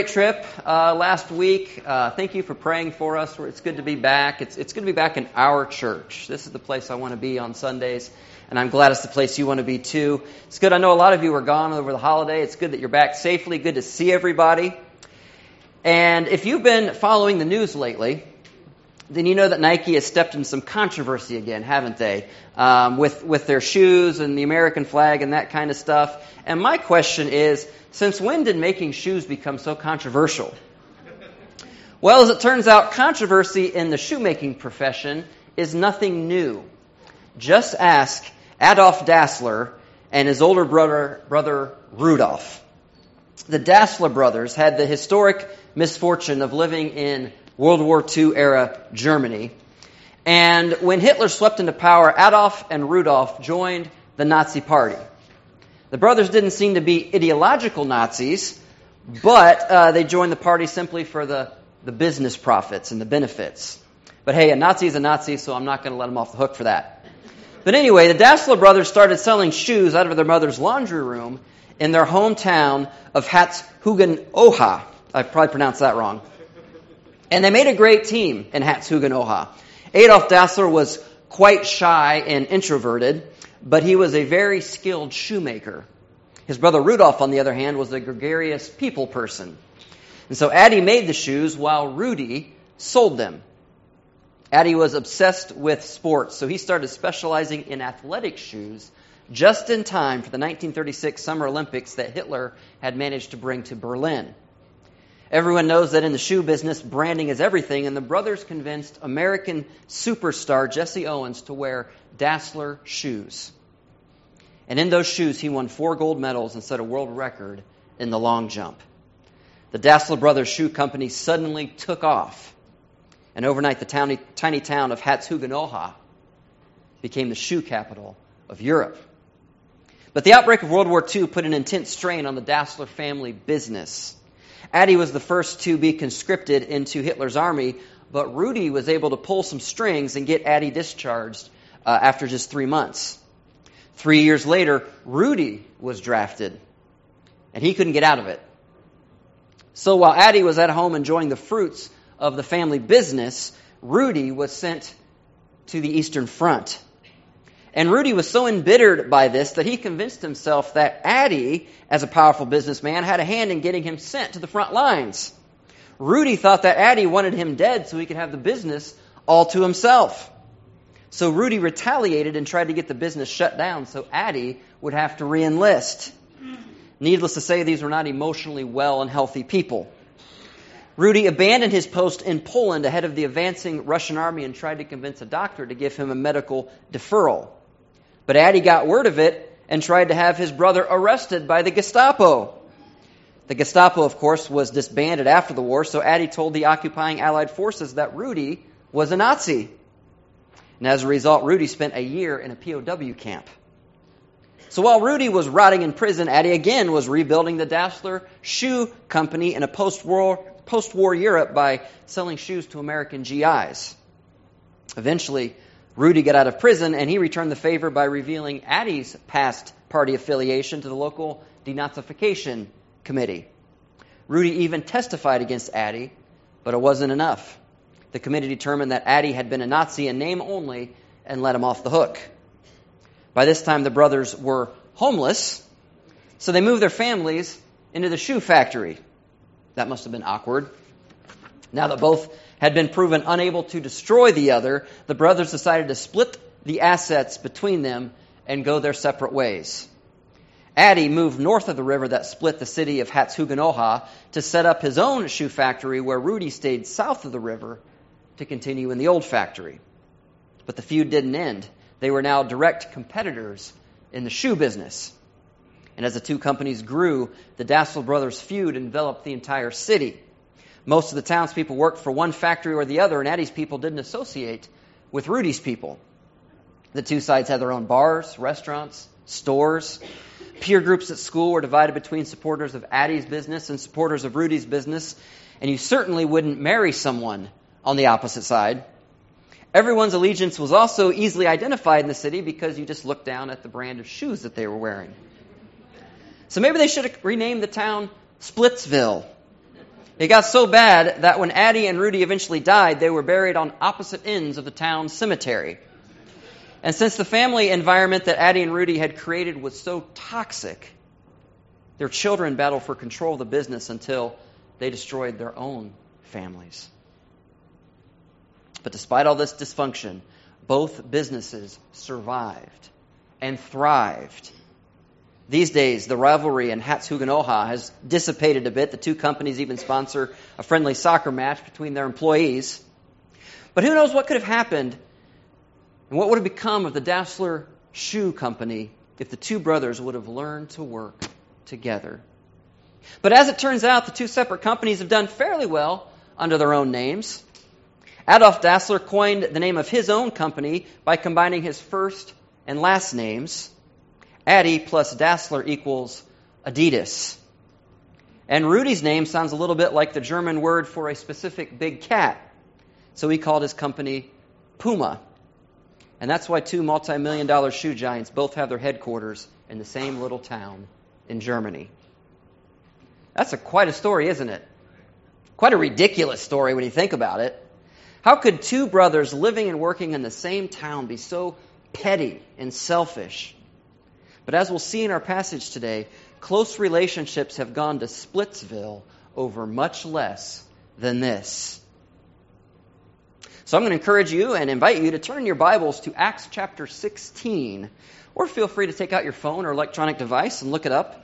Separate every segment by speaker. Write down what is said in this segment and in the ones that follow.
Speaker 1: Trip last week. Thank you for praying for us. It's good to be back. It's good to be back in our church. This is the place I want to be on Sundays, and I'm glad it's the place you want to be too. It's good. I know a lot of you were gone over the holiday. It's good that you're back safely. Good to see everybody. And if you've been following the news lately, then you know that Nike has stepped in some controversy again, haven't they? With their shoes and the American flag and that kind of stuff. And my question is, since when did making shoes become so controversial? Well, as it turns out, controversy in the shoemaking profession is nothing new. Just ask Adolf Dassler and his older brother Rudolf. The Dassler brothers had the historic misfortune of living in World War II era Germany. And when Hitler swept into power, Adolf and Rudolf joined the Nazi Party. The brothers didn't seem to be ideological Nazis, but they joined the party simply for the business profits and the benefits. But hey, a Nazi is a Nazi, so I'm not going to let them off the hook for that. But anyway, the Dassler brothers started selling shoes out of their mother's laundry room in their hometown of Herzogenaurach. I probably pronounced that wrong. And they made a great team in Herzogenaurach. Adolf Dassler was quite shy and introverted, but he was a very skilled shoemaker. His brother Rudolf, on the other hand, was a gregarious people person. And so Addy made the shoes while Rudy sold them. Addy was obsessed with sports, so he started specializing in athletic shoes just in time for the 1936 Summer Olympics that Hitler had managed to bring to Berlin. Everyone knows that in the shoe business, branding is everything, and the brothers convinced American superstar Jesse Owens to wear Dassler shoes. And in those shoes, he won 4 gold medals and set a world record in the long jump. The Dassler Brothers Shoe Company suddenly took off, and overnight the tiny town of Herzogenaurach became the shoe capital of Europe. But the outbreak of World War II put an intense strain on the Dassler family business. Addy was the first to be conscripted into Hitler's army, but Rudy was able to pull some strings and get Addy discharged after just 3 months. 3 years later, Rudy was drafted, and he couldn't get out of it. So while Addy was at home enjoying the fruits of the family business, Rudy was sent to the Eastern Front. And Rudy was so embittered by this that he convinced himself that Addy, as a powerful businessman, had a hand in getting him sent to the front lines. Rudy thought that Addy wanted him dead so he could have the business all to himself. So Rudy retaliated and tried to get the business shut down so Addy would have to re-enlist. Needless to say, these were not emotionally well and healthy people. Rudy abandoned his post in Poland ahead of the advancing Russian army and tried to convince a doctor to give him a medical deferral. But Addy got word of it and tried to have his brother arrested by the Gestapo. The Gestapo, of course, was disbanded after the war, so Addy told the occupying Allied forces that Rudy was a Nazi. And as a result, Rudy spent a year in a POW camp. So while Rudy was rotting in prison, Addy again was rebuilding the Dassler Shoe Company in a post-war Europe by selling shoes to American GIs. Eventually, Rudy got out of prison, and he returned the favor by revealing Addy's past party affiliation to the local denazification committee. Rudy even testified against Addy, but it wasn't enough. The committee determined that Addy had been a Nazi in name only and let him off the hook. By this time, the brothers were homeless, so they moved their families into the shoe factory. That must have been awkward. Now that both had been proven unable to destroy the other, the brothers decided to split the assets between them and go their separate ways. Addy moved north of the river that split the city of Herzogenaurach to set up his own shoe factory, where Rudy stayed south of the river to continue in the old factory. But the feud didn't end. They were now direct competitors in the shoe business. And as the two companies grew, the Dassler brothers' feud enveloped the entire city. Most of the townspeople worked for one factory or the other, and Addy's people didn't associate with Rudy's people. The two sides had their own bars, restaurants, stores. Peer groups at school were divided between supporters of Addy's business and supporters of Rudy's business, and you certainly wouldn't marry someone on the opposite side. Everyone's allegiance was also easily identified in the city because you just looked down at the brand of shoes that they were wearing. So maybe they should have renamed the town Splitsville. It got so bad that when Addie and Rudy eventually died, they were buried on opposite ends of the town cemetery. And since the family environment that Addie and Rudy had created was so toxic, their children battled for control of the business until they destroyed their own families. But despite all this dysfunction, both businesses survived and thrived. These days, the rivalry in Hatshuganoha has dissipated a bit. The two companies even sponsor a friendly soccer match between their employees. But who knows what could have happened and what would have become of the Dassler Shoe Company if the two brothers would have learned to work together. But as it turns out, the two separate companies have done fairly well under their own names. Adolf Dassler coined the name of his own company by combining his first and last names. Addie plus Dassler equals Adidas. And Rudy's name sounds a little bit like the German word for a specific big cat. So he called his company Puma. And that's why two multi-million-dollar shoe giants both have their headquarters in the same little town in Germany. That's quite a story, isn't it? Quite a ridiculous story when you think about it. How could two brothers living and working in the same town be so petty and selfish? But as we'll see in our passage today, close relationships have gone to Splitsville over much less than this. So I'm going to encourage you and invite you to turn your Bibles to Acts chapter 16, or feel free to take out your phone or electronic device and look up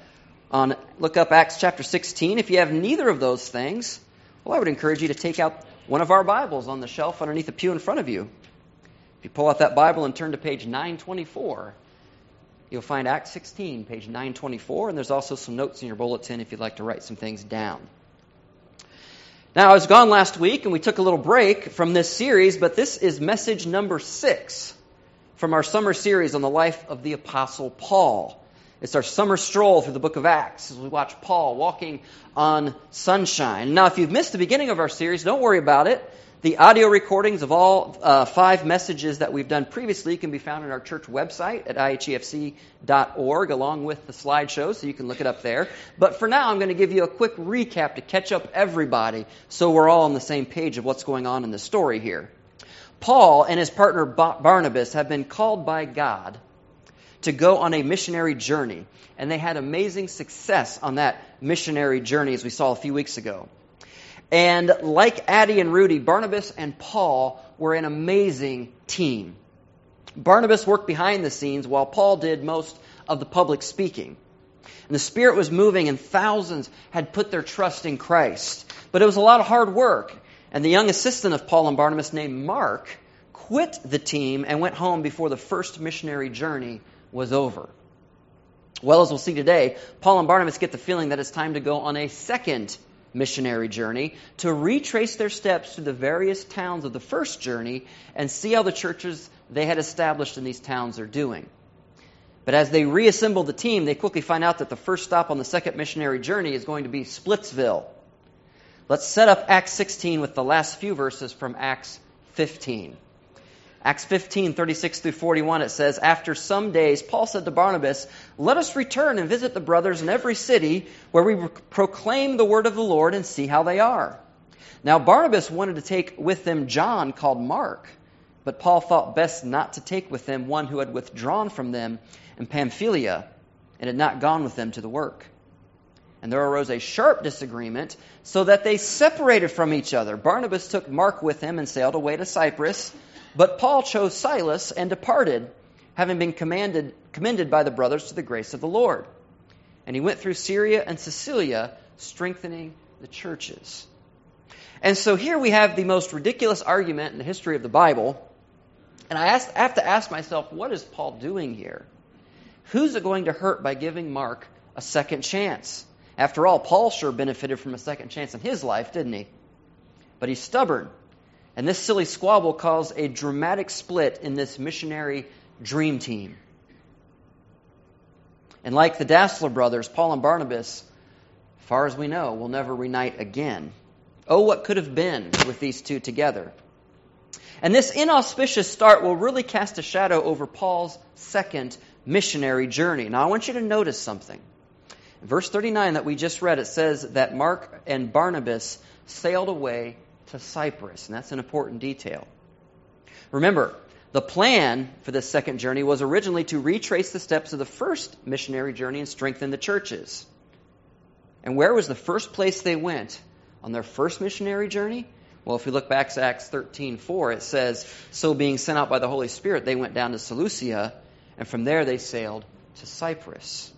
Speaker 1: Acts chapter 16. If you have neither of those things, well, I would encourage you to take out one of our Bibles on the shelf underneath the pew in front of you. If you pull out that Bible and turn to page 924, you'll find Acts 16, page 924, and there's also some notes in your bulletin if you'd like to write some things down. Now, I was gone last week, and we took a little break from this series, but this is message number 6 from our summer series on the life of the Apostle Paul. It's our summer stroll through the book of Acts as we watch Paul walking on sunshine. Now, if you've missed the beginning of our series, don't worry about it. The audio recordings of all 5 messages that we've done previously can be found on our church website at ihefc.org, along with the slideshow, so you can look it up there. But for now, I'm going to give you a quick recap to catch up everybody so we're all on the same page of what's going on in the story here. Paul and his partner Barnabas have been called by God to go on a missionary journey, and they had amazing success on that missionary journey, as we saw a few weeks ago. And like Addie and Rudy, Barnabas and Paul were an amazing team. Barnabas worked behind the scenes while Paul did most of the public speaking. And the Spirit was moving and thousands had put their trust in Christ. But it was a lot of hard work. And the young assistant of Paul and Barnabas named Mark quit the team and went home before the first missionary journey was over. Well, as we'll see today, Paul and Barnabas get the feeling that it's time to go on a second missionary journey to retrace their steps to the various towns of the first journey and see how the churches they had established in these towns are doing. But as they reassemble the team, they quickly find out that the first stop on the second missionary journey is going to be Splitsville. Let's set up Acts 16 with the last few verses from Acts 15. Acts 15, 36 through 41, it says, "After some days, Paul said to Barnabas, 'Let us return and visit the brothers in every city where we proclaim the word of the Lord and see how they are.' Now Barnabas wanted to take with them John called Mark, but Paul thought best not to take with them one who had withdrawn from them in Pamphylia and had not gone with them to the work. And there arose a sharp disagreement, so that they separated from each other. Barnabas took Mark with him and sailed away to Cyprus, but Paul chose Silas and departed, having been commended by the brothers to the grace of the Lord. And he went through Syria and Cilicia, strengthening the churches." And so here we have the most ridiculous argument in the history of the Bible. And I have to ask myself, what is Paul doing here? Who's it going to hurt by giving Mark a second chance? After all, Paul sure benefited from a second chance in his life, didn't he? But he's stubborn. And this silly squabble caused a dramatic split in this missionary dream team. And like the Dassler brothers, Paul and Barnabas, as far as we know, will never reunite again. Oh, what could have been with these two together. And this inauspicious start will really cast a shadow over Paul's second missionary journey. Now, I want you to notice something. In verse 39 that we just read, it says that Mark and Barnabas sailed away to Cyprus, and that's an important detail. Remember, the plan for this second journey was originally to retrace the steps of the first missionary journey and strengthen the churches. And where was the first place they went on their first missionary journey? Well, if we look back to Acts 13:4, it says, so being sent out by the Holy Spirit, they went down to Seleucia, and from there they sailed to Cyprus.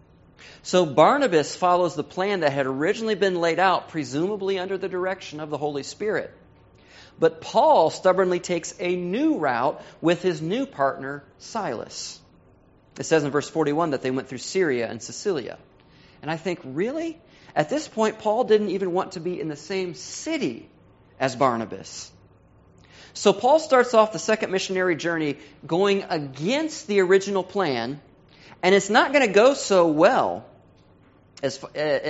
Speaker 1: So Barnabas follows the plan that had originally been laid out, presumably under the direction of the Holy Spirit. But Paul stubbornly takes a new route with his new partner, Silas. It says in verse 41 that they went through Syria and Cilicia. And I think, really? At this point, Paul didn't even want to be in the same city as Barnabas. So Paul starts off the second missionary journey going against the original plan, and it's not going to go so well as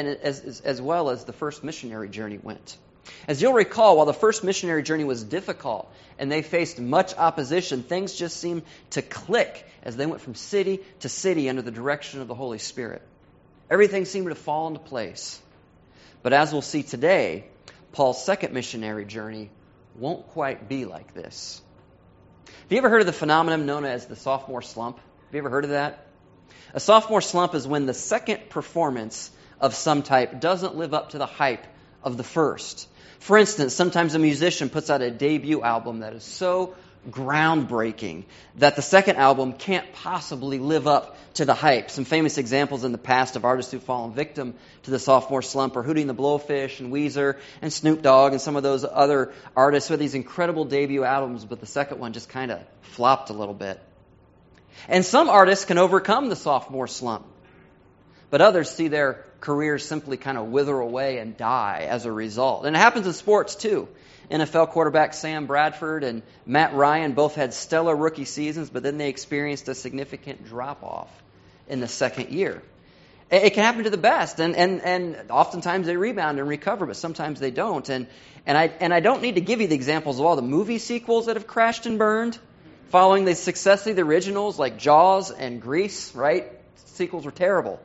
Speaker 1: well as the first missionary journey went. As you'll recall, while the first missionary journey was difficult and they faced much opposition, things just seemed to click as they went from city to city under the direction of the Holy Spirit. Everything seemed to fall into place. But as we'll see today, Paul's second missionary journey won't quite be like this. Have you ever heard of the phenomenon known as the sophomore slump? Have you ever heard of that? A sophomore slump is when the second performance of some type doesn't live up to the hype of the first. For instance, sometimes a musician puts out a debut album that is so groundbreaking that the second album can't possibly live up to the hype. Some famous examples in the past of artists who've fallen victim to the sophomore slump are Hootie and the Blowfish and Weezer and Snoop Dogg and some of those other artists who had these incredible debut albums, but the second one just kind of flopped a little bit. And some artists can overcome the sophomore slump, but others see their careers simply kind of wither away and die as a result. And it happens in sports too. NFL quarterback Sam Bradford and Matt Ryan both had stellar rookie seasons, but then they experienced a significant drop-off in the second year. It can happen to the best, and oftentimes they rebound and recover, but sometimes they don't. And I don't need to give you the examples of all the movie sequels that have crashed and burned following the success of the originals like Jaws and Grease, right? Sequels were terrible.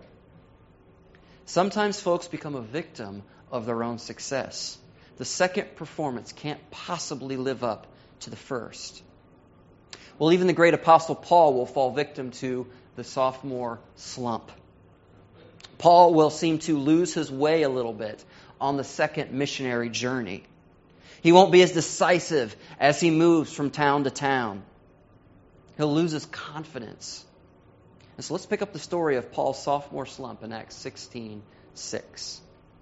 Speaker 1: Sometimes folks become a victim of their own success. The second performance can't possibly live up to the first. Well, even the great apostle Paul will fall victim to the sophomore slump. Paul will seem to lose his way a little bit on the second missionary journey. He won't be as decisive as he moves from town to town. He'll lose his confidence. And so let's pick up the story of Paul's sophomore slump in Acts 16:6.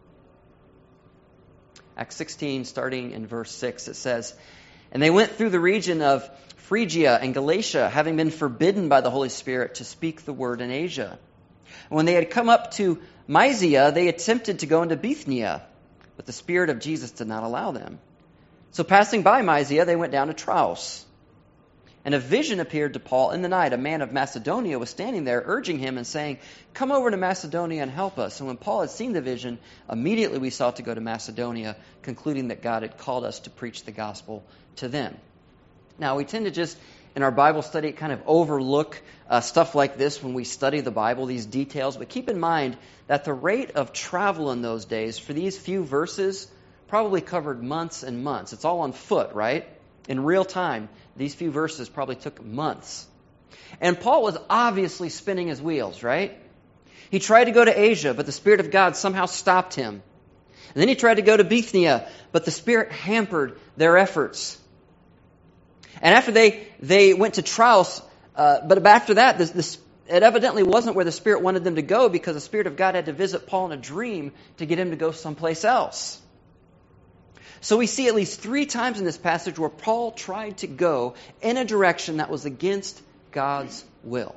Speaker 1: Acts 16, starting in verse 6, it says, and they went through the region of Phrygia and Galatia, having been forbidden by the Holy Spirit to speak the word in Asia. And when they had come up to Mysia, they attempted to go into Bithynia, but the Spirit of Jesus did not allow them. So passing by Mysia, they went down to Troas. And a vision appeared to Paul in the night. A man of Macedonia was standing there, urging him and saying, come over to Macedonia and help us. And when Paul had seen the vision, immediately we sought to go to Macedonia, concluding that God had called us to preach the gospel to them. Now, we tend to just, in our Bible study, kind of overlook stuff like this when we study the Bible, these details. But keep in mind that the rate of travel in those days for these few verses probably covered months and months. It's all on foot, right? In real time, these few verses probably took months. And Paul was obviously spinning his wheels, right? He tried to go to Asia, but the Spirit of God somehow stopped him. And then he tried to go to Bithynia, but the Spirit hampered their efforts. And after they went to Troas, but after that, it evidently wasn't where the Spirit wanted them to go, because the Spirit of God had to visit Paul in a dream to get him to go someplace else. So we see at least 3 times in this passage where Paul tried to go in a direction that was against God's will.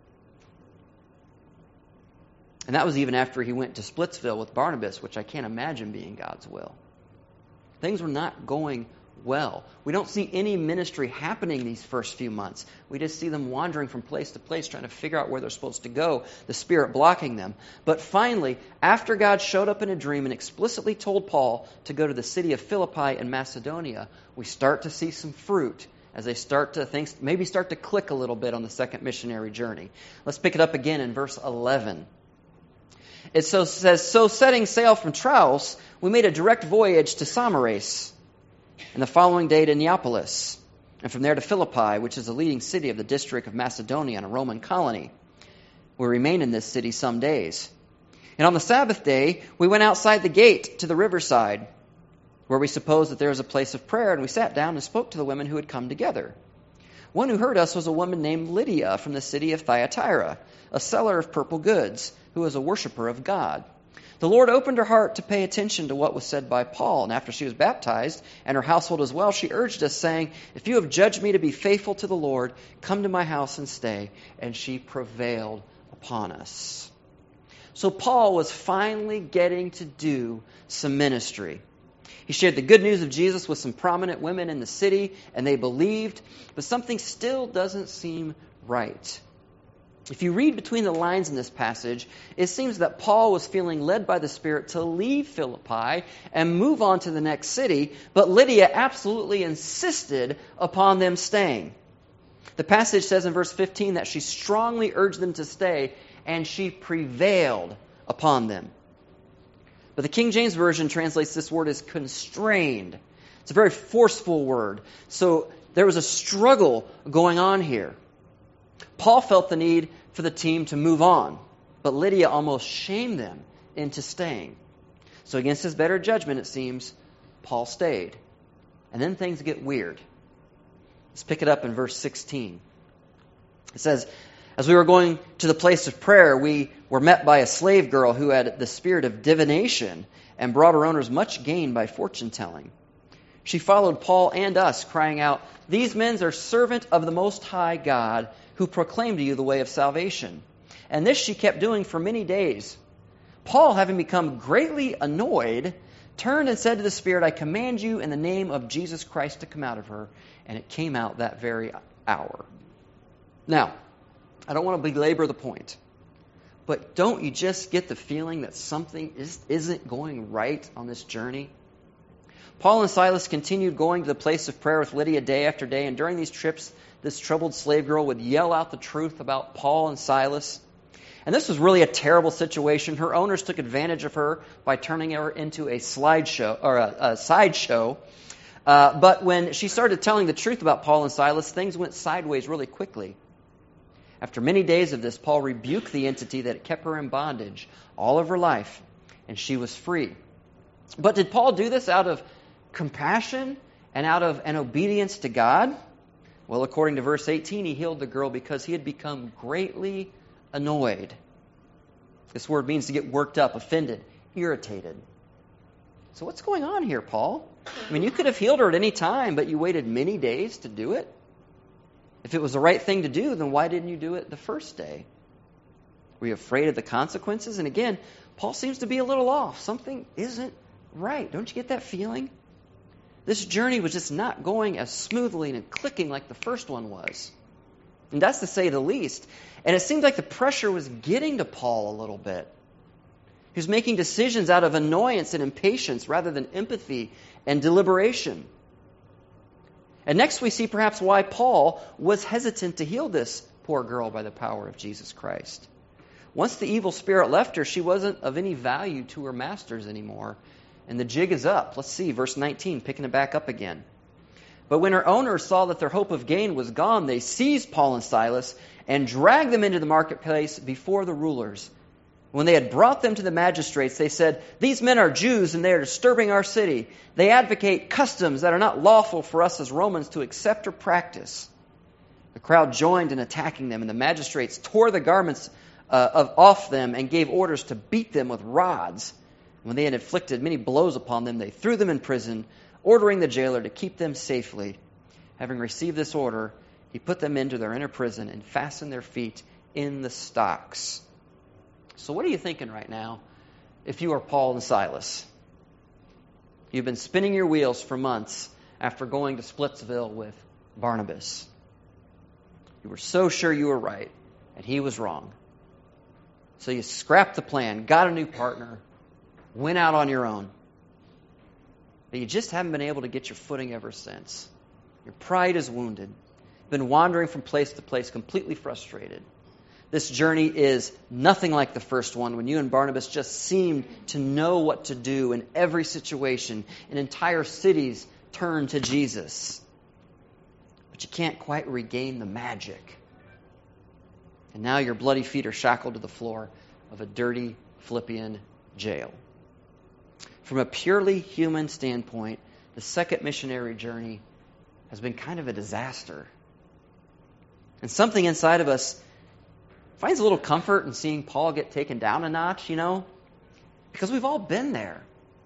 Speaker 1: And that was even after he went to Splitsville with Barnabas, which I can't imagine being God's will. Things were not going well. We don't see any ministry happening these first few months. We just see them wandering from place to place, trying to figure out where they're supposed to go, the Spirit blocking them. But finally, after God showed up in a dream and explicitly told Paul to go to the city of Philippi in Macedonia, we start to see some fruit as they start to maybe start to click a little bit on the second missionary journey. Let's pick it up again in verse 11. It says, so setting sail from Troas, we made a direct voyage to Samaris, and the following day to Neapolis, and from there to Philippi, which is the leading city of the district of Macedonia and a Roman colony. We remained in this city some days. And on the Sabbath day, we went outside the gate to the riverside, where we supposed that there was a place of prayer, and we sat down and spoke to the women who had come together. One who heard us was a woman named Lydia from the city of Thyatira, a seller of purple goods, who was a worshiper of God. The Lord opened her heart to pay attention to what was said by Paul, and after she was baptized, and her household as well, she urged us, saying, if you have judged me to be faithful to the Lord, come to my house and stay. And she prevailed upon us. So Paul was finally getting to do some ministry. He shared the good news of Jesus with some prominent women in the city, and they believed, but something still doesn't seem right. If you read between the lines in this passage, it seems that Paul was feeling led by the Spirit to leave Philippi and move on to the next city, but Lydia absolutely insisted upon them staying. The passage says in verse 15 that she strongly urged them to stay, and she prevailed upon them. But the King James Version translates this word as constrained. It's a very forceful word. So there was a struggle going on here. Paul felt the need for the team to move on, but Lydia almost shamed them into staying. So against his better judgment, it seems, Paul stayed. And then things get weird. Let's pick it up in verse 16. It says, as we were going to the place of prayer, we were met by a slave girl who had the spirit of divination and brought her owners much gain by fortune-telling. She followed Paul and us, crying out, these men are servant of the Most High God, who proclaim to you the way of salvation. And this she kept doing for many days. Paul, having become greatly annoyed, turned and said to the Spirit, I command you in the name of Jesus Christ to come out of her. And it came out that very hour. Now, I don't want to belabor the point, but don't you just get the feeling that something isn't going right on this journey? Paul and Silas continued going to the place of prayer with Lydia day after day, and during these trips, this troubled slave girl would yell out the truth about Paul and Silas. And this was really a terrible situation. Her owners took advantage of her by turning her into a slideshow or a sideshow. But when she started telling the truth about Paul and Silas, things went sideways really quickly. After many days of this, Paul rebuked the entity that kept her in bondage all of her life, and she was free. But did Paul do this out of compassion and out of an obedience to God? Well, according to verse 18, he healed the girl because he had become greatly annoyed. This word means to get worked up, offended, irritated. So what's going on here, Paul? I mean, you could have healed her at any time, but you waited many days to do it. If it was the right thing to do, then why didn't you do it the first day? Were you afraid of the consequences? And again, Paul seems to be a little off. Something isn't right. Don't you get that feeling? This journey was just not going as smoothly and clicking like the first one was. And that's to say the least. And it seemed like the pressure was getting to Paul a little bit. He was making decisions out of annoyance and impatience rather than empathy and deliberation. And next we see perhaps why Paul was hesitant to heal this poor girl by the power of Jesus Christ. Once the evil spirit left her, she wasn't of any value to her masters anymore. And the jig is up. Let's see, verse 19, picking it back up again. But when her owners saw that their hope of gain was gone, they seized Paul and Silas and dragged them into the marketplace before the rulers. When they had brought them to the magistrates, they said, these men are Jews and they are disturbing our city. They advocate customs that are not lawful for us as Romans to accept or practice. The crowd joined in attacking them, and the magistrates tore the garments off them and gave orders to beat them with rods. When they had inflicted many blows upon them, they threw them in prison, ordering the jailer to keep them safely. Having received this order, he put them into their inner prison and fastened their feet in the stocks. So what are you thinking right now if you are Paul and Silas? You've been spinning your wheels for months after going to Splitsville with Barnabas. You were so sure you were right, and he was wrong. So you scrapped the plan, got a new partner, went out on your own. But you just haven't been able to get your footing ever since. Your pride is wounded. You've been wandering from place to place, completely frustrated. this journey is nothing like the first one, when you and Barnabas just seemed to know what to do in every situation, and entire cities turned to Jesus. But you can't quite regain the magic. And now your bloody feet are shackled to the floor of a dirty Philippian jail. From a purely human standpoint, the second missionary journey has been kind of a disaster. And something inside of us finds a little comfort in seeing Paul get taken down a notch, because we've all been there.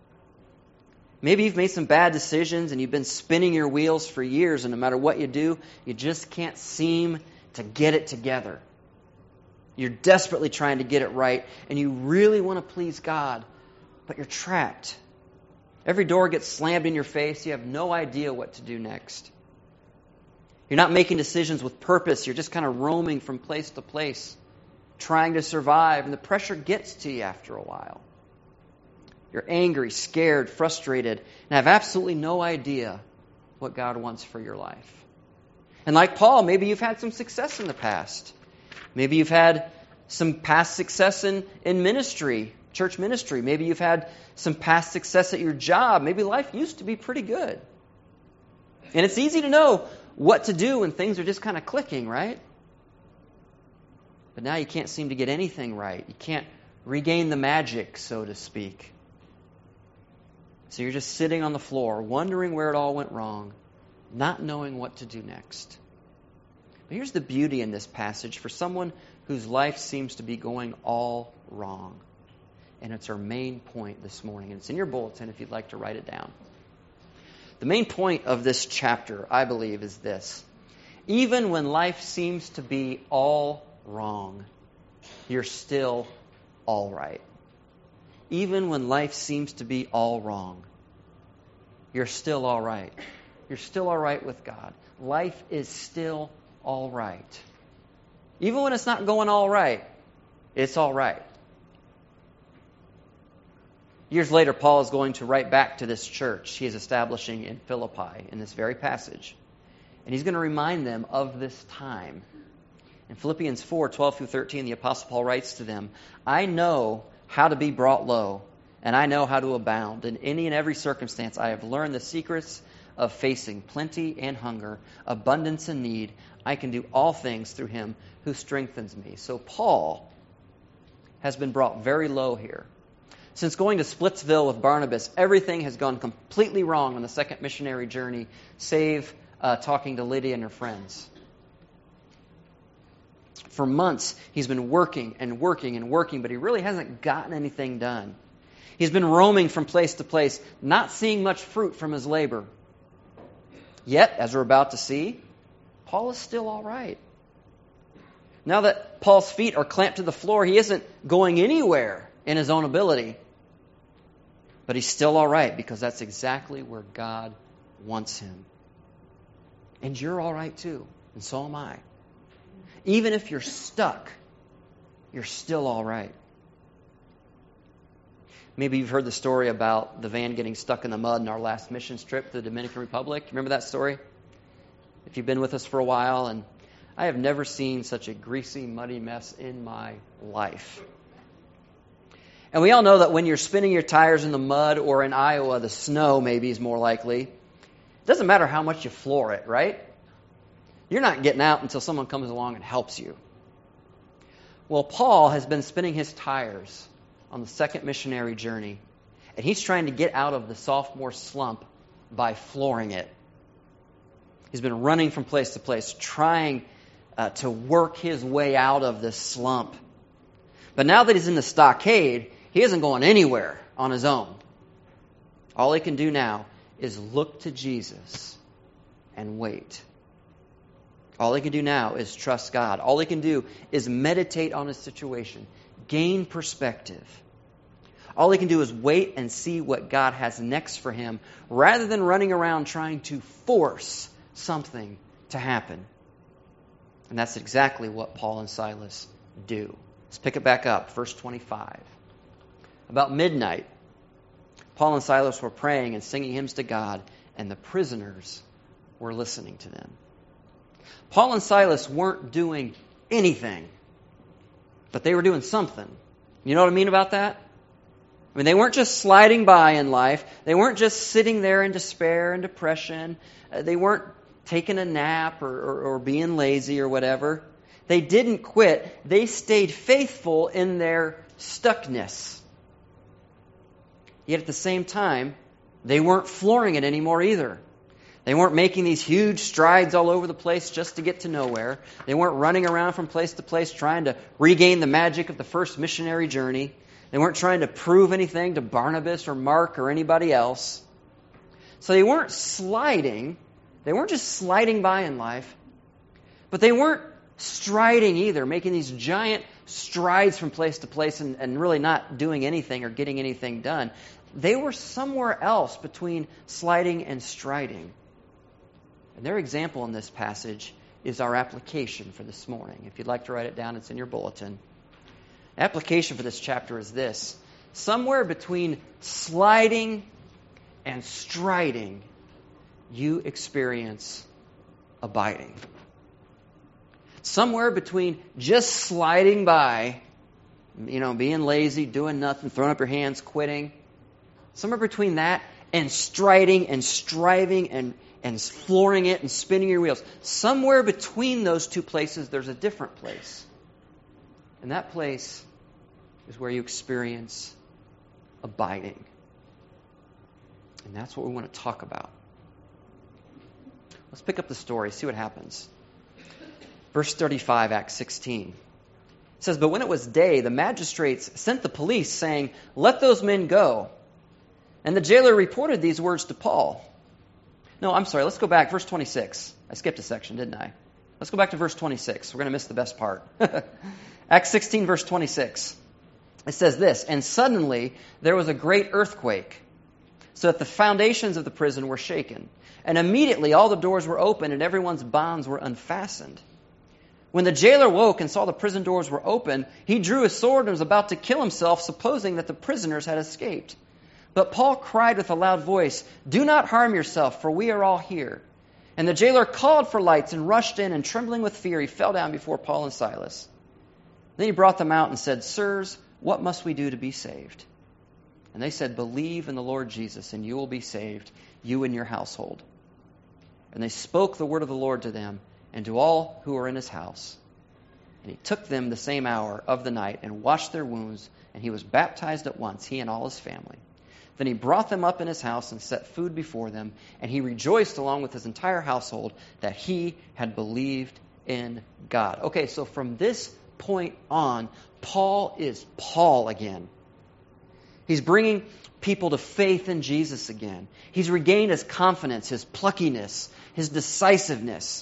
Speaker 1: Maybe you've made some bad decisions and you've been spinning your wheels for years, and no matter what you do, you just can't seem to get it together. You're desperately trying to get it right, and you really want to please God, but you're trapped. Every door gets slammed in your face. You have no idea what to do next. You're not making decisions with purpose. You're just kind of roaming from place to place, trying to survive, and the pressure gets to you after a while. You're angry, scared, frustrated, and have absolutely no idea what God wants for your life. And like Paul, maybe you've had some success in the past. Maybe you've had some past success in ministry, church ministry. Maybe you've had some past success at your job. Maybe life used to be pretty good. And it's easy to know what to do when things are just kind of clicking, right? But now you can't seem to get anything right. You can't regain the magic, so to speak. So you're just sitting on the floor, wondering where it all went wrong, not knowing what to do next. But here's the beauty in this passage for someone whose life seems to be going all wrong. And it's our main point this morning. And it's in your bulletin if you'd like to write it down. The main point of this chapter, I believe, is this. Even when life seems to be all wrong, you're still all right. Even when life seems to be all wrong, you're still all right. You're still all right with God. Life is still all right. Even when it's not going all right, it's all right. Years later, Paul is going to write back to this church he is establishing in Philippi in this very passage. And he's going to remind them of this time. In Philippians 4:12-13, the Apostle Paul writes to them, I know how to be brought low, and I know how to abound. In any and every circumstance, I have learned the secrets of facing plenty and hunger, abundance and need. I can do all things through him who strengthens me. So Paul has been brought very low here. Since going to Splitsville with Barnabas, everything has gone completely wrong on the second missionary journey, save talking to Lydia and her friends. For months, he's been working and working and working, but he really hasn't gotten anything done. He's been roaming from place to place, not seeing much fruit from his labor. Yet, as we're about to see, Paul is still all right. Now that Paul's feet are clamped to the floor, he isn't going anywhere in his own ability. But he's still all right because that's exactly where God wants him. And you're all right too, and so am I. Even if you're stuck, you're still all right. Maybe you've heard the story about the van getting stuck in the mud in our last missions trip to the Dominican Republic. Remember that story? If you've been with us for a while, and I have never seen such a greasy, muddy mess in my life. And we all know that when you're spinning your tires in the mud, or in Iowa, the snow maybe is more likely. It doesn't matter how much you floor it, right? You're not getting out until someone comes along and helps you. Well, Paul has been spinning his tires on the second missionary journey, and he's trying to get out of the sophomore slump by flooring it. He's been running from place to place, trying to work his way out of this slump. But now that he's in the stockade, he isn't going anywhere on his own. All he can do now is look to Jesus and wait. All he can do now is trust God. All he can do is meditate on his situation, gain perspective. All he can do is wait and see what God has next for him, rather than running around trying to force something to happen. And that's exactly what Paul and Silas do. Let's pick it back up, verse 25. About midnight, Paul and Silas were praying and singing hymns to God, and the prisoners were listening to them. Paul and Silas weren't doing anything But they were doing something. You know what I mean about that? I mean, they weren't just sliding by in life. They weren't just sitting there in despair and depression. They weren't taking a nap or being lazy or whatever. They didn't quit. They stayed faithful in their stuckness. Yet at the same time, they weren't flooring it anymore either. They weren't making these huge strides all over the place just to get to nowhere. They weren't running around from place to place trying to regain the magic of the first missionary journey. They weren't trying to prove anything to Barnabas or Mark or anybody else. So they weren't sliding. They weren't just sliding by in life. But they weren't striding either, making these giant strides from place to place and really not doing anything or getting anything done. They were somewhere else between sliding and striding. And their example in this passage is our application for this morning. If you'd like to write it down, it's in your bulletin. Application for this chapter is this. Somewhere between sliding and striding, you experience abiding. Somewhere between just sliding by, being lazy, doing nothing, throwing up your hands, quitting. Somewhere between that and striding and striving and flooring it and spinning your wheels. Somewhere between those two places, there's a different place. And that place is where you experience abiding. And that's what we want to talk about. Let's pick up the story, see what happens. Verse 35, Acts 16. It says, "But when it was day, the magistrates sent the police, saying, 'Let those men go.' And the jailer reported these words to Paul." No, I'm sorry, let's go back. Verse 26. I skipped a section, didn't I? Let's go back to verse 26. We're going to miss the best part. Acts 16, verse 26. It says this, "And suddenly there was a great earthquake, so that the foundations of the prison were shaken. And immediately all the doors were opened and everyone's bonds were unfastened. When the jailer woke and saw the prison doors were open, he drew his sword and was about to kill himself, supposing that the prisoners had escaped. But Paul cried with a loud voice, 'Do not harm yourself, for we are all here.' And the jailer called for lights and rushed in, and trembling with fear, he fell down before Paul and Silas. Then he brought them out and said, 'Sirs, what must we do to be saved?' And they said, 'Believe in the Lord Jesus, and you will be saved, you and your household.' And they spoke the word of the Lord to them and to all who were in his house. And he took them the same hour of the night and washed their wounds, and he was baptized at once, he and all his family. Then he brought them up in his house and set food before them, and he rejoiced along with his entire household that he had believed in God." Okay, so from this point on, Paul is Paul again. He's bringing people to faith in Jesus again. He's regained his confidence, his pluckiness, his decisiveness.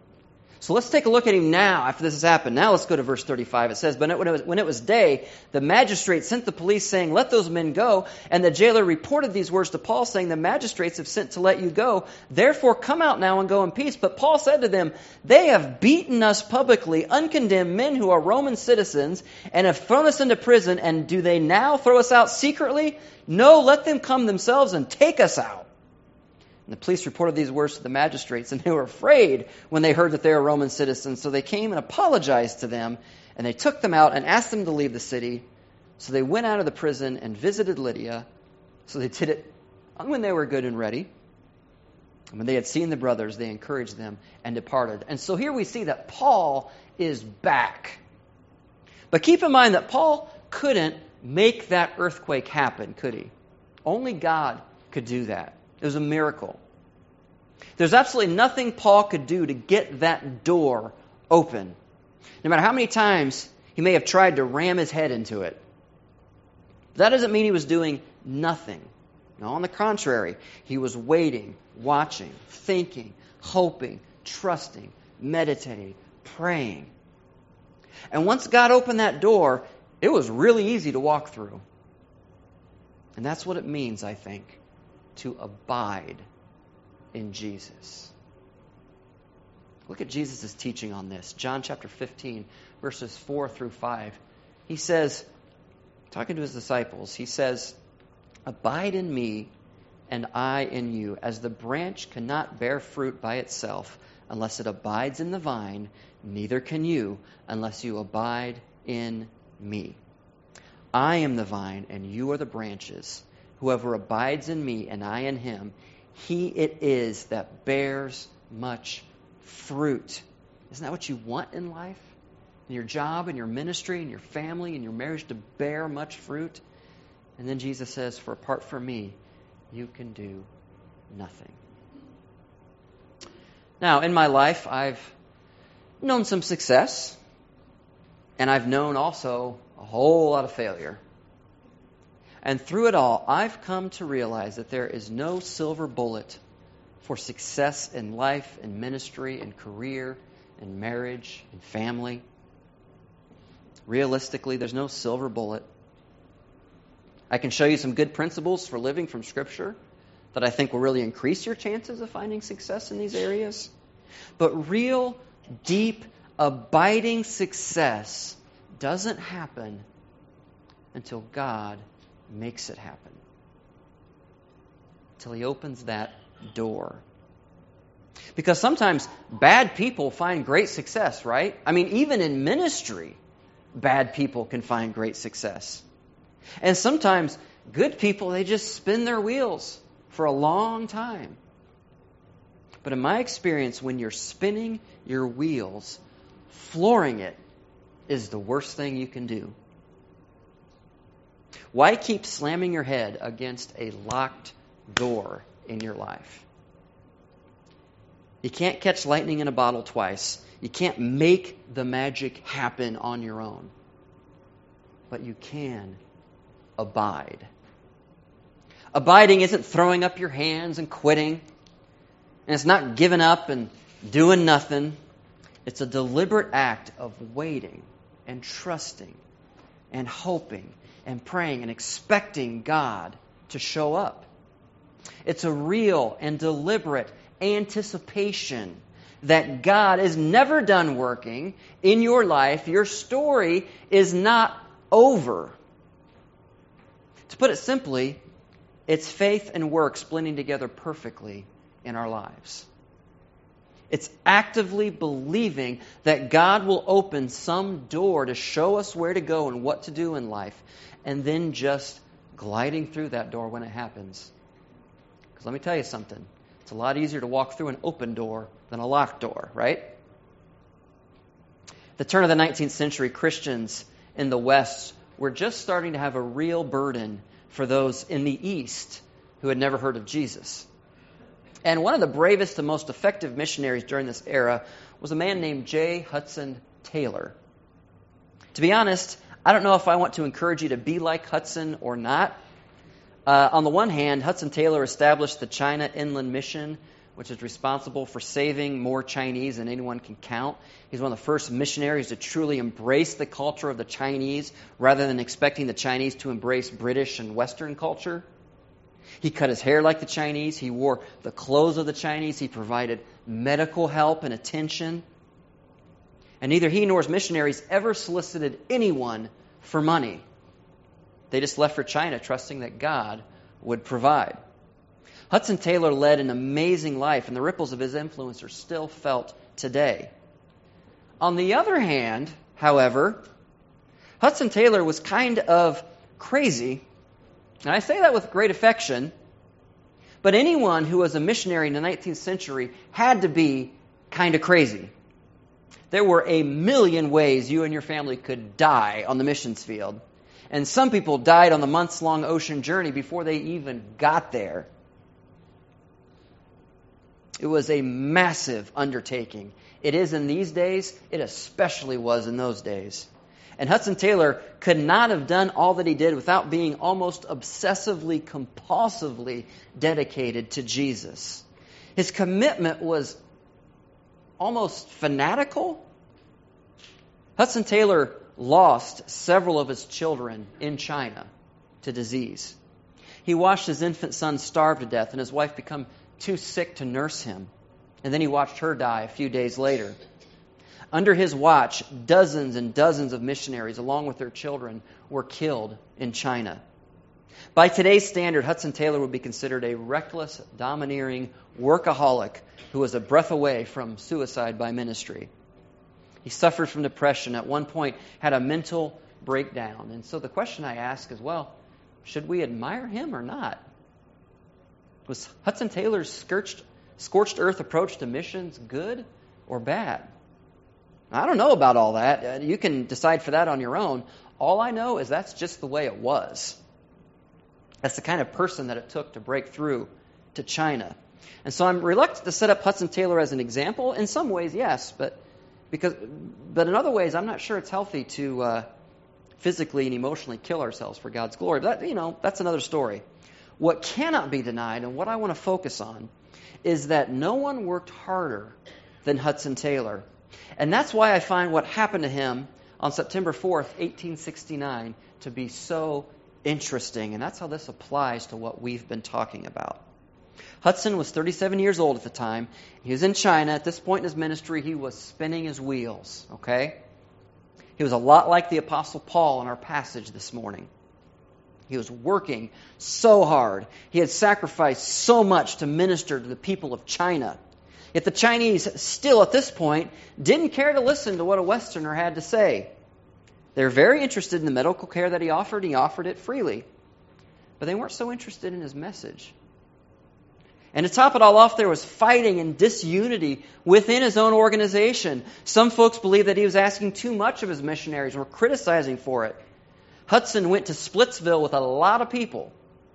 Speaker 1: So let's take a look at him now after this has happened. Now let's go to verse 35. It says, "But when it was day, the magistrate sent the police, saying, 'Let those men go.' And the jailer reported these words to Paul, saying, 'The magistrates have sent to let you go. Therefore come out now and go in peace.' But Paul said to them, 'They have beaten us publicly, uncondemned men who are Roman citizens, and have thrown us into prison. And do they now throw us out secretly? No, let them come themselves and take us out.' And the police reported these words to the magistrates, and they were afraid when they heard that they were Roman citizens. So they came and apologized to them, and they took them out and asked them to leave the city. So they went out of the prison and visited Lydia. So they did it when they were good and ready. And when they had seen the brothers, they encouraged them and departed." And so here we see that Paul is back. But keep in mind that Paul couldn't make that earthquake happen, could he? Only God could do that. It was a miracle. There's absolutely nothing Paul could do to get that door open. No matter how many times he may have tried to ram his head into it. That doesn't mean he was doing nothing. No, on the contrary, he was waiting, watching, thinking, hoping, trusting, meditating, praying. And once God opened that door, it was really easy to walk through. And that's what it means, I think, to abide in Jesus. Look at Jesus' teaching on this. John chapter 15, verses 4 through 5. He says, talking to his disciples, he says, "Abide in me, and I in you. As the branch cannot bear fruit by itself unless it abides in the vine, neither can you unless you abide in me. I am the vine, and you are the branches. Whoever abides in me, and I in him, he it is that bears much fruit. Isn't that what you want in life? In your job, in your ministry, in your family, in your marriage, to bear much fruit? And then Jesus says, for apart from me, you can do nothing. Now, in my life, I've known some success, and I've known also a whole lot of failure. And through it all, I've come to realize that there is no silver bullet for success in life, in ministry, in career, in marriage, in family. Realistically, there's no silver bullet. I can show you some good principles for living from Scripture that I think will really increase your chances of finding success in these areas. But real, deep, abiding success doesn't happen until God makes it happen. Until He opens that door. Because sometimes bad people find great success, right? I mean, even in ministry, bad people can find great success. And sometimes good people, they just spin their wheels for a long time. But in my experience, when you're spinning your wheels, flooring it is the worst thing you can do. Why keep slamming your head against a locked door in your life? You can't catch lightning in a bottle twice. You can't make the magic happen on your own. But you can abide. Abiding isn't throwing up your hands and quitting. And it's not giving up and doing nothing. It's a deliberate act of waiting and trusting and hoping and praying and expecting God to show up. It's a real and deliberate anticipation that God is never done working in your life. Your story is not over. To put it simply, it's faith and works blending together perfectly in our lives. It's actively believing that God will open some door to show us where to go and what to do in life, and then just gliding through that door when it happens. Because let me tell you something. It's a lot easier to walk through an open door than a locked door, right? At the turn of the 19th century, Christians in the West were just starting to have a real burden for those in the East who had never heard of Jesus. And one of the bravest and most effective missionaries during this era was a man named J. Hudson Taylor. To be honest, I don't know if I want to encourage you to be like Hudson or not. On the one hand, Hudson Taylor established the China Inland Mission, which is responsible for saving more Chinese than anyone can count. He's one of the first missionaries to truly embrace the culture of the Chinese rather than expecting the Chinese to embrace British and Western culture. He cut his hair like the Chinese. He wore the clothes of the Chinese. He provided medical help and attention. And neither he nor his missionaries ever solicited anyone for money. They just left for China trusting that God would provide. Hudson Taylor led an amazing life, and the ripples of his influence are still felt today. On the other hand, however, Hudson Taylor was kind of crazy. And I say that with great affection, but anyone who was a missionary in the 19th century had to be kind of crazy. There were a million ways you and your family could die on the missions field. And some people died on the months-long ocean journey before they even got there. It was a massive undertaking. It is in these days. It especially was in those days. And Hudson Taylor could not have done all that he did without being almost obsessively, compulsively dedicated to Jesus. His commitment was almost fanatical. Hudson Taylor lost several of his children in China to disease. He watched his infant son starve to death and his wife become too sick to nurse him. And then he watched her die a few days later. Under his watch, dozens and dozens of missionaries, along with their children, were killed in China. By today's standard, Hudson Taylor would be considered a reckless, domineering workaholic who was a breath away from suicide by ministry. He suffered from depression. At one point, had a mental breakdown. And so the question I ask is, well, should we admire him or not? Was Hudson Taylor's scorched earth approach to missions good or bad? I don't know about all that. You can decide for that on your own. All I know is that's just the way it was. That's the kind of person that it took to break through to China. And so I'm reluctant to set up Hudson Taylor as an example. In some ways, yes, but in other ways, I'm not sure it's healthy to physically and emotionally kill ourselves for God's glory. But that's another story. What cannot be denied, and what I want to focus on, is that no one worked harder than Hudson Taylor. And that's why I find what happened to him on September 4th, 1869, to be so interesting. And that's how this applies to what we've been talking about. Hudson was 37 years old at the time. He was in China. At this point in his ministry, he was spinning his wheels, okay? He was a lot like the Apostle Paul in our passage this morning. He was working so hard. He had sacrificed so much to minister to the people of China. Yet the Chinese still, at this point, didn't care to listen to what a Westerner had to say. They were very interested in the medical care that he offered. He offered it freely. But they weren't so interested in his message. And to top it all off, there was fighting and disunity within his own organization. Some folks believed that he was asking too much of his missionaries and were criticizing for it. Hudson went to Splitsville with a lot of people.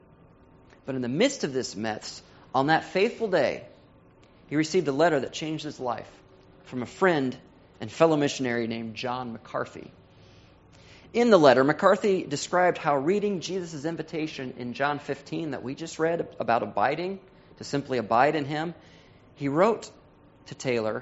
Speaker 1: But in the midst of this mess, on that faithful day, he received a letter that changed his life from a friend and fellow missionary named John McCarthy. In the letter, McCarthy described how reading Jesus' invitation in John 15 that we just read about abiding, to simply abide in him, he wrote to Taylor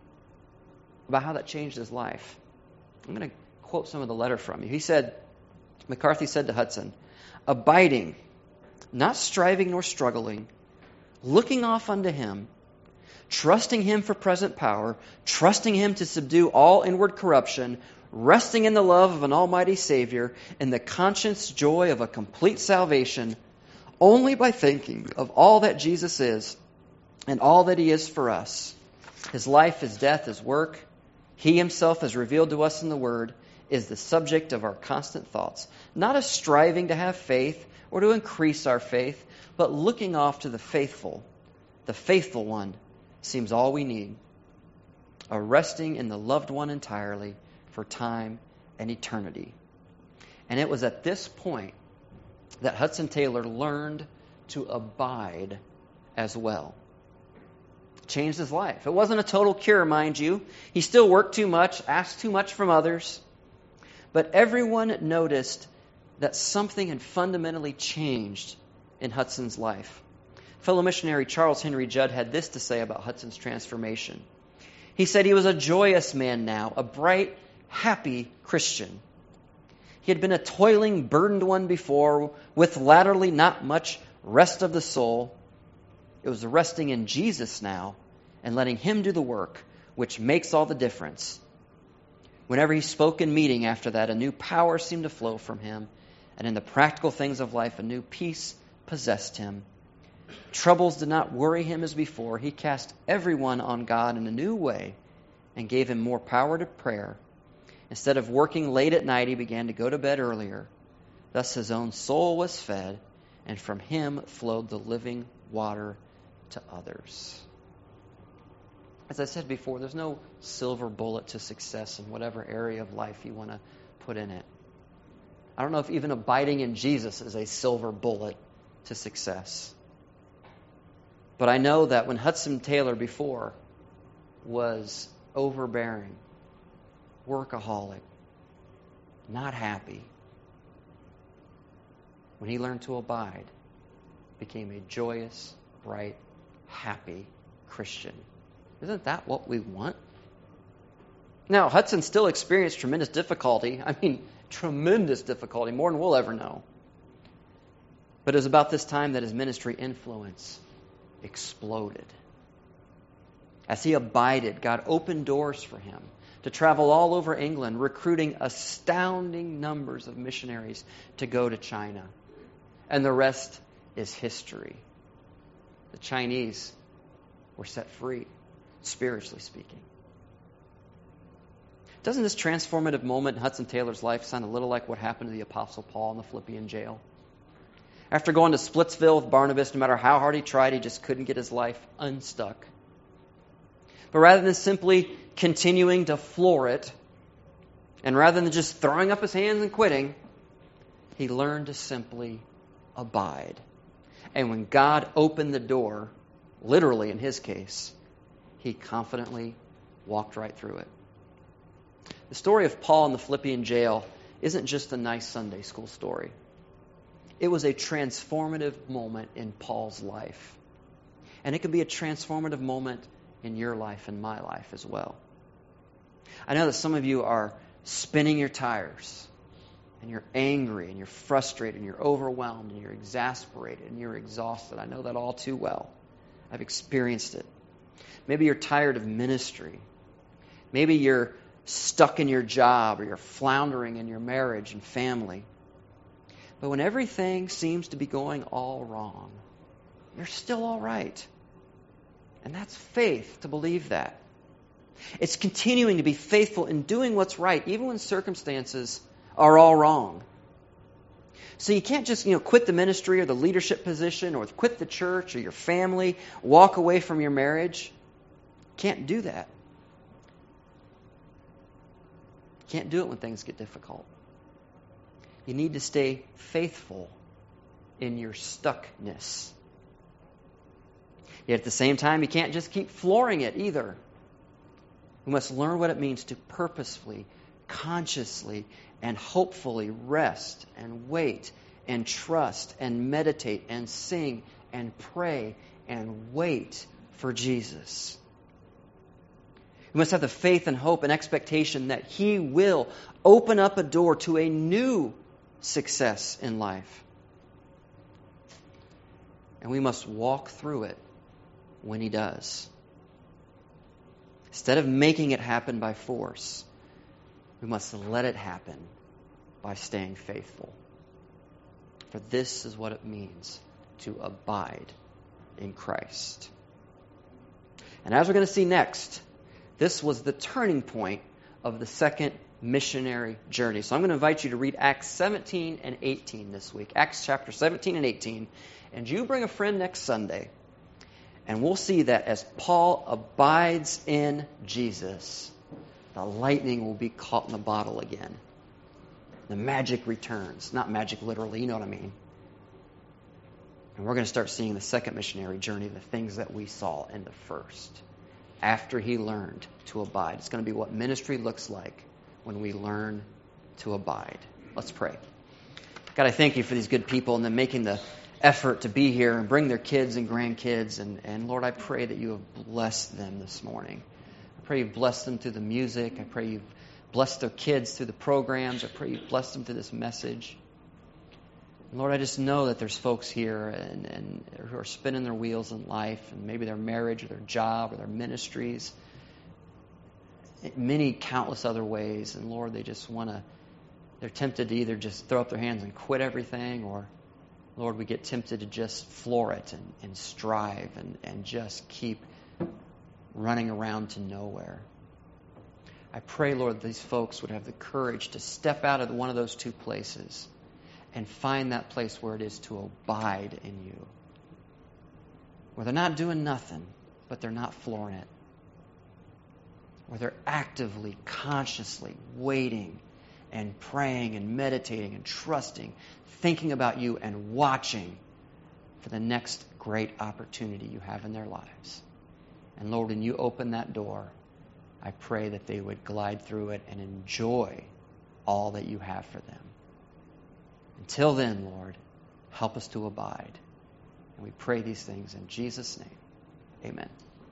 Speaker 1: about how that changed his life. I'm going to quote some of the letter from you. He said, McCarthy said to Hudson, "Abiding, not striving nor struggling, looking off unto him, trusting him for present power, trusting him to subdue all inward corruption, resting in the love of an almighty Savior, in the conscience joy of a complete salvation, only by thinking of all that Jesus is and all that he is for us. His life, his death, his work, he himself as revealed to us in the Word, is the subject of our constant thoughts. Not a striving to have faith or to increase our faith, but looking off to the faithful one seems all we need. A resting in the loved one entirely for time and eternity." And it was at this point that Hudson Taylor learned to abide as well. It changed his life. It wasn't a total cure, mind you. He still worked too much, asked too much from others. But everyone noticed that something had fundamentally changed in Hudson's life. Fellow missionary Charles Henry Judd had this to say about Hudson's transformation. He said he was a joyous man now, a bright, happy Christian. He had been a toiling, burdened one before, with latterly not much rest of the soul. It was resting in Jesus now and letting him do the work, which makes all the difference. Whenever he spoke in meeting after that, a new power seemed to flow from him, and in the practical things of life, a new peace possessed him. Troubles did not worry him as before. He cast everyone on God in a new way and gave him more power to prayer. Instead of working late at night, he began to go to bed earlier. Thus his own soul was fed, and from him flowed the living water to others. As I said before, there's no silver bullet to success in whatever area of life you want to put in it. I don't know if even abiding in Jesus is a silver bullet to success. But I know that when Hudson Taylor before was overbearing, workaholic, not happy, when he learned to abide, became a joyous, bright, happy Christian. Isn't that what we want? Now, Hudson still experienced tremendous difficulty. Tremendous difficulty, more than we'll ever know. But it was about this time that his ministry influence exploded. As he abided, God opened doors for him to travel all over England, recruiting astounding numbers of missionaries to go to China. And the rest is history. The Chinese were set free, spiritually speaking. Doesn't this transformative moment in Hudson Taylor's life sound a little like what happened to the Apostle Paul in the Philippian jail? After going to Splitsville with Barnabas, no matter how hard he tried, he just couldn't get his life unstuck. But rather than simply continuing to floor it, and rather than just throwing up his hands and quitting, he learned to simply abide. And when God opened the door, literally in his case, he confidently walked right through it. The story of Paul in the Philippian jail isn't just a nice Sunday school story. It was a transformative moment in Paul's life. And it could be a transformative moment in your life and my life as well. I know that some of you are spinning your tires, and you're angry, and you're frustrated, and you're overwhelmed, and you're exasperated, and you're exhausted. I know that all too well. I've experienced it. Maybe you're tired of ministry. Maybe you're stuck in your job, or you're floundering in your marriage and family. But when everything seems to be going all wrong, you're still all right. And that's faith to believe that. It's continuing to be faithful in doing what's right, even when circumstances are all wrong. So you can't just, quit the ministry or the leadership position or quit the church or your family, walk away from your marriage. Can't do that. Can't do it when things get difficult. You need to stay faithful in your stuckness. Yet at the same time, you can't just keep flooring it either. We must learn what it means to purposefully, consciously, and hopefully rest and wait and trust and meditate and sing and pray and wait for Jesus. We must have the faith and hope and expectation that He will open up a door to a new success in life. And we must walk through it when He does. Instead of making it happen by force, we must let it happen by staying faithful. For this is what it means to abide in Christ. And as we're going to see next, this was the turning point of the second missionary journey. So I'm going to invite you to read Acts 17 and 18 this week. Acts chapter 17 and 18. And you bring a friend next Sunday. And we'll see that as Paul abides in Jesus, the lightning will be caught in the bottle again. The magic returns. Not magic literally, you know what I mean. And we're going to start seeing the second missionary journey, the things that we saw in the first. After he learned to abide. It's going to be what ministry looks like when we learn to abide. Let's pray. God, I thank you for these good people and them making the effort to be here and bring their kids and grandkids. And Lord, I pray that you have blessed them this morning. I pray you've blessed them through the music. I pray you've blessed their kids through the programs. I pray you've blessed them through this message. Lord, I just know that there's folks here and who are spinning their wheels in life, and maybe their marriage or their job or their ministries, many countless other ways. And Lord, they just they're tempted to either just throw up their hands and quit everything, or Lord, we get tempted to just floor it and strive and just keep running around to nowhere. I pray, Lord, these folks would have the courage to step out of one of those two places and find that place where it is to abide in you. Where they're not doing nothing, but they're not flooring it. Where they're actively, consciously waiting and praying and meditating and trusting, thinking about you and watching for the next great opportunity you have in their lives. And Lord, when you open that door, I pray that they would glide through it and enjoy all that you have for them. Until then, Lord, help us to abide. And we pray these things in Jesus' name. Amen.